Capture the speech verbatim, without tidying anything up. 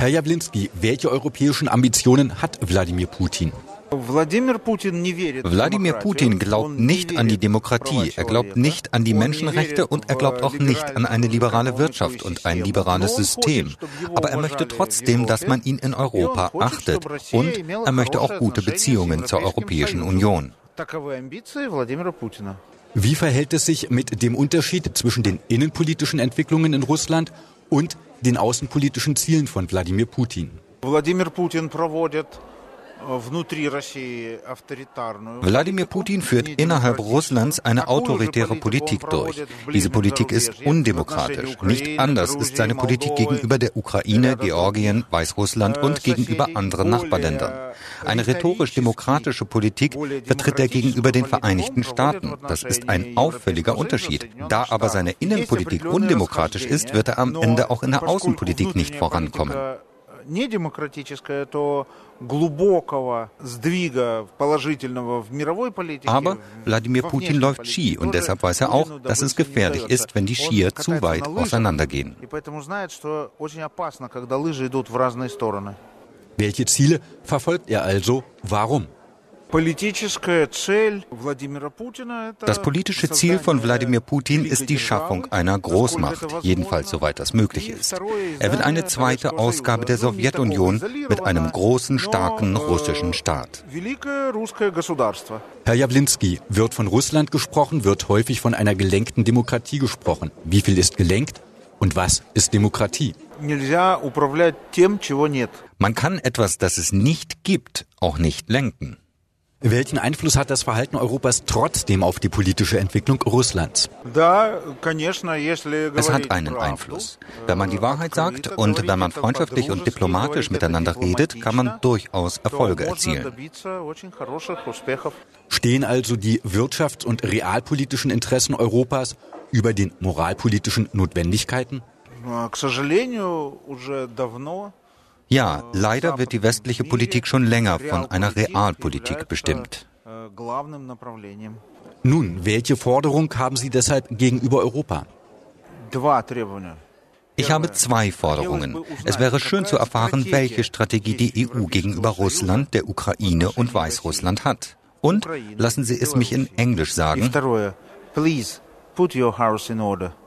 Herr Jawlinski, welche europäischen Ambitionen hat Wladimir Putin? Wladimir Putin glaubt nicht an die Demokratie, er glaubt nicht an die Menschenrechte und er glaubt auch nicht an eine liberale Wirtschaft und ein liberales System. Aber er möchte trotzdem, dass man ihn in Europa achtet und er möchte auch gute Beziehungen zur Europäischen Union. Wie verhält es sich mit dem Unterschied zwischen den innenpolitischen Entwicklungen in Russland und den außenpolitischen Zielen von Wladimir Putin? Wladimir Putin Wladimir Putin führt innerhalb Russlands eine autoritäre Politik durch. Diese Politik ist undemokratisch. Nicht anders ist seine Politik gegenüber der Ukraine, Georgien, Weißrussland und gegenüber anderen Nachbarländern. Eine rhetorisch-demokratische Politik vertritt er gegenüber den Vereinigten Staaten. Das ist ein auffälliger Unterschied. Da aber seine Innenpolitik undemokratisch ist, wird er am Ende auch in der Außenpolitik nicht vorankommen. Aber Wladimir Putin läuft Ski und deshalb weiß er auch, dass es gefährlich ist, wenn die Skier zu weit auseinandergehen. Welche Ziele verfolgt er also? Warum? Das politische Ziel von Wladimir Putin ist die Schaffung einer Großmacht, jedenfalls soweit das möglich ist. Er will eine zweite Ausgabe der Sowjetunion mit einem großen, starken russischen Staat. Herr Jawlinski, wird von Russland gesprochen, wird häufig von einer gelenkten Demokratie gesprochen. Wie viel ist gelenkt und was ist Demokratie? Man kann etwas, das es nicht gibt, auch nicht lenken. Welchen Einfluss hat das Verhalten Europas trotzdem auf die politische Entwicklung Russlands? Es hat einen Einfluss. Wenn man die Wahrheit sagt und wenn man freundschaftlich und diplomatisch miteinander redet, kann man durchaus Erfolge erzielen. Stehen also die wirtschafts- und realpolitischen Interessen Europas über den moralpolitischen Notwendigkeiten? Ja, leider wird die westliche Politik schon länger von einer Realpolitik bestimmt. Nun, welche Forderung haben Sie deshalb gegenüber Europa? Ich habe zwei Forderungen. Es wäre schön zu erfahren, welche Strategie die E U gegenüber Russland, der Ukraine und Weißrussland hat. Und lassen Sie es mich in Englisch sagen. Please put your house in order.